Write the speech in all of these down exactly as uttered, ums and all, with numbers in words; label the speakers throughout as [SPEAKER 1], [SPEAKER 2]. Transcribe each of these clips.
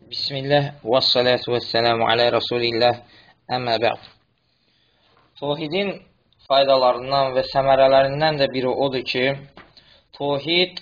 [SPEAKER 1] Bismillah və salatu və selamu alə Rasulillah əmmə bə'd. Tohidin faydalarından və səmərələrindən də biri odur ki, tohid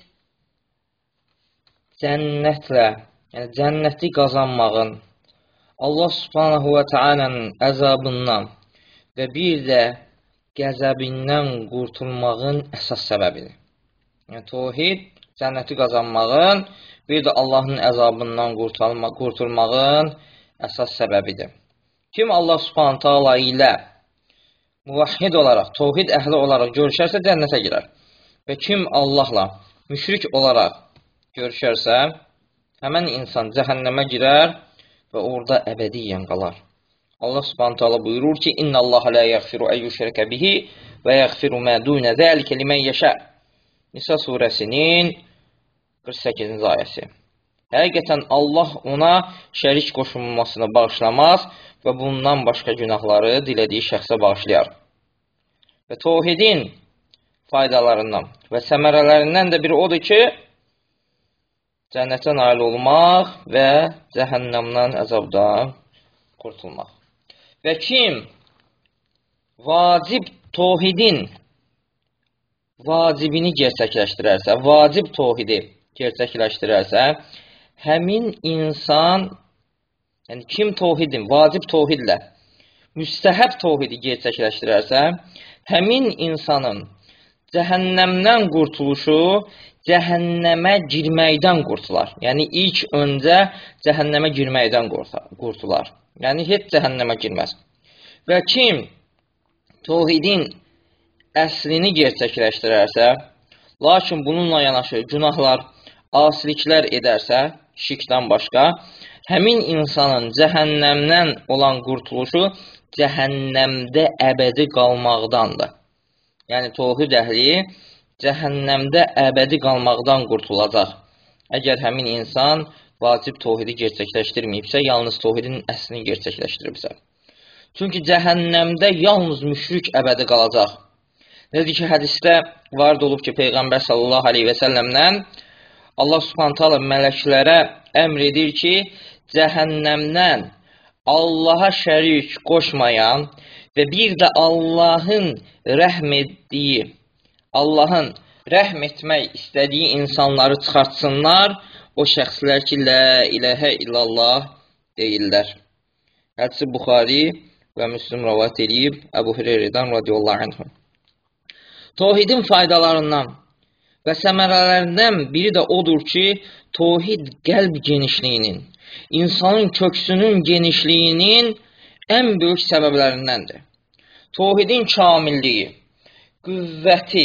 [SPEAKER 1] cənnətlə, yəni cənnəti qazanmağın, Allah subhanahu və teala'nın əzabından və bir də qəzəbindən qurtulmağın əsas səbəbidir. Yəni, tohid cənnəti qazanmağın, bir də Allahın əzabından qurtulmağın əsas səbəbidir. Kim Allah subhanahu taala ilə muvahhid olaraq, tohid əhli olaraq görüşərsə cənnətə girər. Və kim Allahla müşrik olaraq görüşərsə, həmən insan cəhənnəmə girər və orada əbədiyyən qalar. Allah subhanahu taala buyurur ki, İnna Allah la yaghfiru an yushraka bihi və yaghfiru ma duna zalika limen yasha. Nisa surəsinin qırx səkkizinci ayəsi. Həqiqətən Allah ona şərik qoşulmasını bağışlamaz və bundan başqa günahları dilədiyi şəxsə bağışlayar. Və tohidin faydalarından və səmərələrindən də biri odur ki, cənnətə nail olmaq və cəhənnəmdən, əzabdan qurtulmaq. Və kim vacib tohidin vacibini gerçəkləşdirərsə, vacib tohidi gerçəkləşdirərsə, həmin insan, yəni kim tohidin, vacib tohidlə müstəhəb tohidi gerçəkləşdirərsə, həmin insanın cəhənnəmdən qurtuluşu cəhənnəmə girməkdən qurtular. Yəni, ilk öncə cəhənnəmə girməkdən qurtular. Yəni, heç cəhənnəmə girməz. Və kim tohidin əslini gerçəkləşdirərsə, lakin bununla yanaşı günahlar, asiliklər edərsə, şirkdən başqa, həmin insanın cəhənnəmdən olan qurtuluşu cəhənnəmdə əbədi qalmaqdandır. Yəni, tohid əhli cəhənnəmdə əbədi qalmaqdan qurtulacaq. Əgər həmin insan vacib tohidi gerçəkləşdirməyibsə, yalnız tohidin əslini gerçəkləşdiribsə. Çünki cəhənnəmdə yalnız müşrik əbədi qalacaq. Nədir ki, hədisdə varid olub ki, Peyğəmbər sallallahu aleyhi və səlləmdən Allah subhanahu taala mələklərə əmr edir ki, cəhənnəmdən Allaha şərik qoşmayan və bir də Allahın rəhm etdiyi, Allahın rəhm etmək istədiyi insanları çıxartsınlar, o şəxslər ki, Lə iləhə illallah deyirlər. Hədisi Buxari və Müslim rəvayət edib Əbu Hüreyrədən radiyallahu anhu. Tohidin faydalarından və səmərələrindən biri də odur ki, tohid qəlb genişliyinin, insanın köksünün genişliyinin ən böyük səbəblərindəndir. Tohidin kamilliyi, qüvvəti,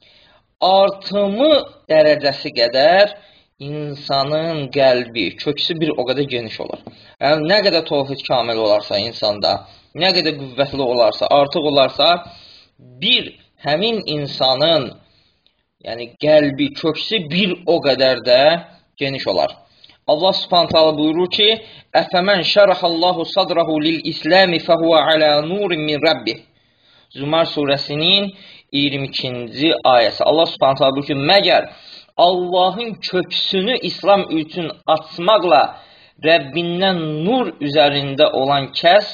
[SPEAKER 1] artımı dərəcəsi qədər insanın qəlbi, köksü bir o qədər geniş olar. Yəni, nə qədər tohid kamil olarsa insanda, nə qədər qüvvətli olarsa, artıq olarsa, bir həmin insanın yəni qəlbi, köksü bir o qədər də geniş olar. Allah subhanahu taala buyurur ki, Əfəmən şərəhallahu sadrahu lil-İsləmi fəhuvə alə nurin min Rabbih. Zümar surəsinin iyirmi ikinci ayəsi. Allah subhanahu taala buyurur ki, məgər Allahın köksünü İslam üçün açmaqla Rəbbindən nur üzərində olan kəs,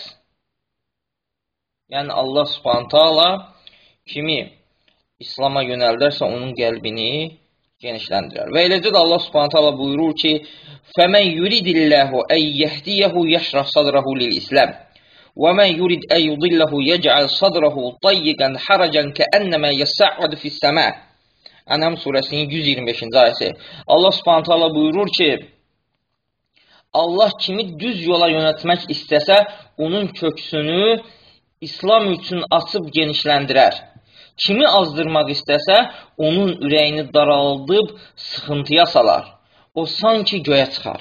[SPEAKER 1] yəni Allah subhanahu taala kimi İslam'a yönəldərsə, onun qəlbini genişləndirər. Və eləcə də Allah subhanahu taala buyurur ki, فَمَنْ يُرِدِ اللّٰهُ اَنْ يَهْدِيَهُ يَشْرَحْ صَدْرَهُ لِلْإِسْلَامِ وَمَنْ يُرِدْ اَنْ يُضِلَّهُ يَجْعَلْ صَدْرَهُ طَيِّقًا حَرَجًا كَأَنَّمَا يَسَّعَّدُ فِي السَّمَاءِ. Ənəm surəsinin yüz iyirmi beşinci ayəsi. Allah subhanahu taala buyurur ki, Allah kimi düz yola yönətmək istəsə, onun köksünü İslam üçün açıb genişləndirər. Kimi azdırmaq istəsə, onun ürəyini daraldıb sıxıntıya salar. O sanki göyə çıxar.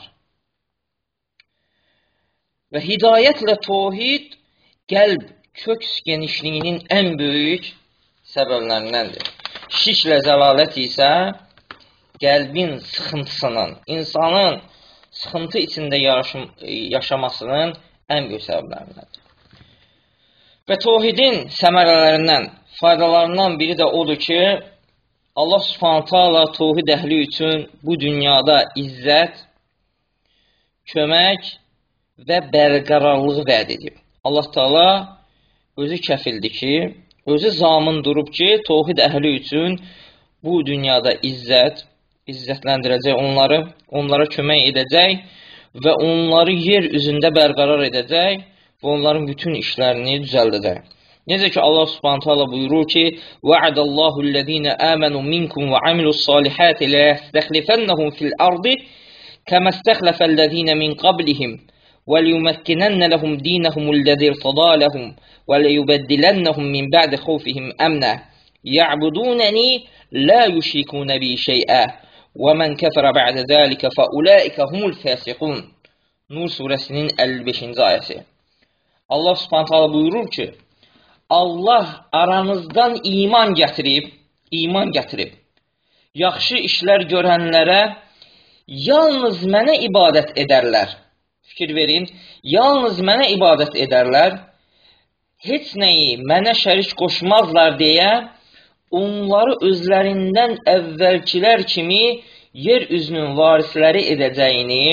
[SPEAKER 1] Və hidayətlə tohid qəlb köks genişliyinin ən böyük səbəblərindəndir. Şirklə zəlalət isə qəlbin sıxıntısının, insanın sıxıntı içində yaşamasının ən böyük səbəblərindəndir. Və tohidin səmərələrindən, faydalarından biri də odur ki, Allah subhanahu taala tövhid əhli üçün bu dünyada izzət, kömək və bərqərarlığı vəd edib. Allah Taala özü kəfildir ki, özü zamin durub ki, tövhid əhli üçün bu dünyada izzət, izzətləndirəcək onları, onlara kömək edəcək və onları yer üzündə bərqərar edəcək və onların bütün işlərini düzəldəcək. Necə ki, Allah Subhanahu taala buyurur ki: "Va'adallahu allazina amanu minkum wa amilus salihati la yastakhlifannahum fil ardi kama istakhlafallazina min qablihim ve liyumakkinanna lahum dinahum allazi irtada lahum ve liyubaddilannahum min ba'di khawfihim amna ya'budunani la yushrikuna bi shay'a ve men kafara ba'da zalika fa ulaika humul fasiqun." Nur surəsinin əlli beşinci ayəsi. Allah Subhanahu taala buyurur ki, Allah aranızdan iman gətirib, iman gətirib, yaxşı işlər görənlərə yalnız mənə ibadət edərlər. Fikir verin, yalnız mənə ibadət edərlər, heç nəyi mənə şərik qoşmazlar deyə onları özlərindən əvvəlkilər kimi yer üzünün varisləri edəcəyini,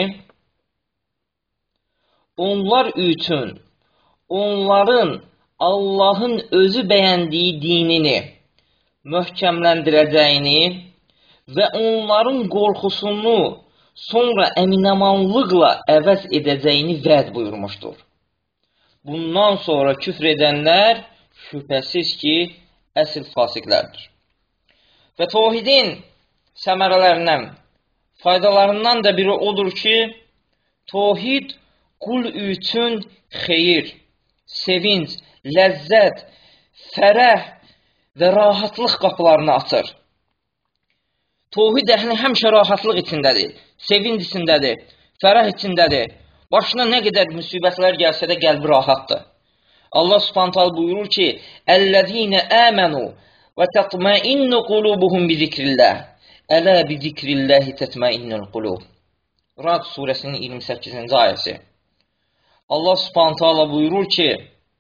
[SPEAKER 1] onlar üçün onların Allahın özü bəyəndiyi dinini möhkəmləndirəcəyini və onların qorxusunu sonra əminamanlıqla əvəz edəcəyini vəd buyurmuşdur. Bundan sonra küfr edənlər şübhəsiz ki, əsl fasiqlərdir. Və tövhidin səmərələrindən, faydalarından da biri odur ki, tövhid qul üçün xeyir, sevinc, ləzzət, fərəh və rahatlıq qapılarını açır. Tövhid əhli həmişə rahatlıq içindədir, sevinc içindədir, fərəh içindədir. Başına nə qədər müsibətlər gəlsə də qəlbi rahatdır. Allah Subhanahu taala buyurur ki: "Ellezine amanu ve tatmainnu qulubuhum bi zikrillah. Ela bi zikrillah tatmainnul qulub." Rad surəsinin iyirmi səkkizinci ayəsi. Allah Subhanahu taala buyurur ki,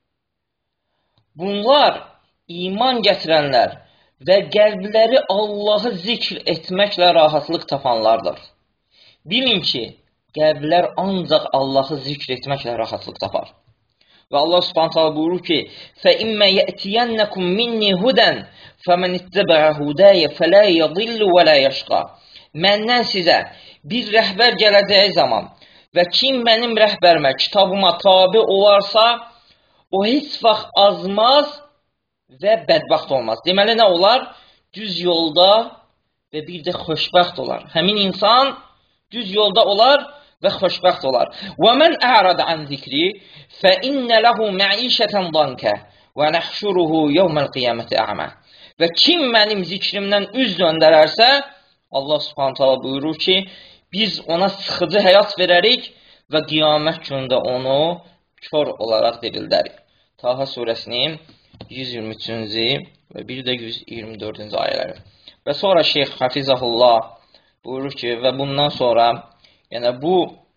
[SPEAKER 1] bunlar iman gətirənlər və qəlbləri Allahı zikr etməklə rahatlıq tapanlardır. Bilin ki, qəlblər ancaq Allahı zikr etməklə rahatlıq tapar. Və Allah Subhanahu taala buyurur ki: "Fəimmə yətiyannakum minni hudan, fəmən ittaba'a hudaya fəla yadillu və la yashqa." Məndən sizə bir rəhbər gələcəyi zaman və kim mənim rəhbərimə, kitabıma tabe olarsa, o heç vaxt azmaz və bədbəxt olmaz. Deməli, nə olar? Düz yolda və bir də xoşbəxt olar. Həmin insan düz yolda olar və xoşbəxt olar. وَمَنْ أَعْرَضَ عَنْ ذِكْرِي فَإِنَّ لَهُ مَعِيشَةً ضَنْكَ وَنَحْشُرُهُ يَوْمَ الْقِيَامَةِ أَعْمَى. Və kim mənim zikrimdən üz döndərərsə, Allah Subhanahu taala buyurur ki, biz ona sıxıcı həyat verərik və qiyamət günündə onu kör olaraq dirildərik. Taha surəsinin yüz iyirmi üçüncü və bir də yüz iyirmi dördüncü ayələri. Və sonra Şeyx Hafizahullah buyurur ki, və bundan sonra, yəni bu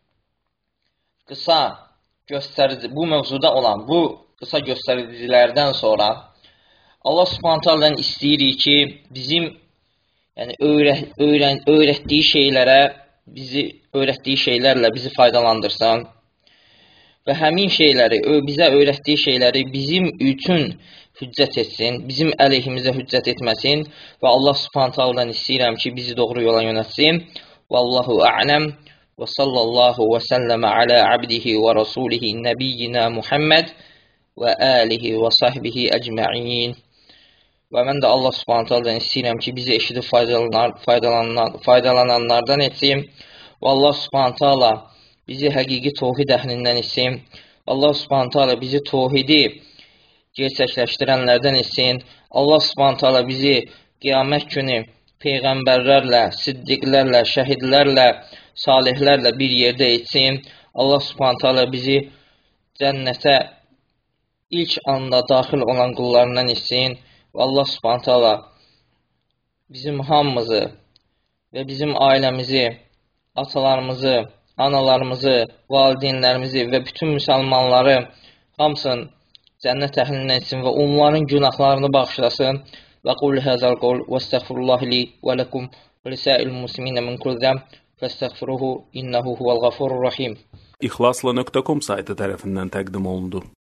[SPEAKER 1] qısa göstərici, bu mövzuda olan bu qısa göstəricilərdən sonra Allah Subhanahu taala'dan istəyirik ki, bizim yəni öyrə, öyrən, öyrətdiyi şeylərə, bizi öyrətdiyi şeylərlə bizi faydalandırsın və həmin şeyləri, bizə öyrətdiyi şeyləri bizim üçün hüccət etsin, bizim əleyhimizə hüccət etməsin və Allah Subhanahu taala'dan istəyirəm ki, bizi doğru yola yönətsin. Vallahu a'lam və sallallahu və səlləmə alə abdihi və rasulihi nəbiyyina Muhammed və alihi və sahbihi əcməin. Və mən də Allah Subhanahu taala'dan istəyirəm ki, bizi eşidib faydalanan, faydalanan, faydalananlardan etsin və Allah Subhanahu taala bizi həqiqi tövhid əhlindən etsin. Allah Subhanahu taala bizi tövhidi gerçəkləşdirənlərdən etsin. Allah Subhanahu taala bizi qiyamət günü peyğəmbərlərlə, siddiqlərlə, şəhidlərlə, salihlərlə bir yerdə etsin. Allah Subhanahu taala bizi cənnətə ilk anda daxil olan qullarından etsin. Və Allah Subhanahu taala bizim hamımızı və bizim ailəmizi, atalarımızı, analarımızı, valideynlərimizi və bütün müsəlmanları hamısını cənnət əhlindən etsin və onların günahlarını bağışlasın. Və qul həzəl qul və estəğfirullah li və ləkum və lisəil musliminə min kulli zəm fəstəğfiruhu innehu huvel gafurur rahim.
[SPEAKER 2] İxlasla nöqtə com saytı tərəfindən təqdim olundu.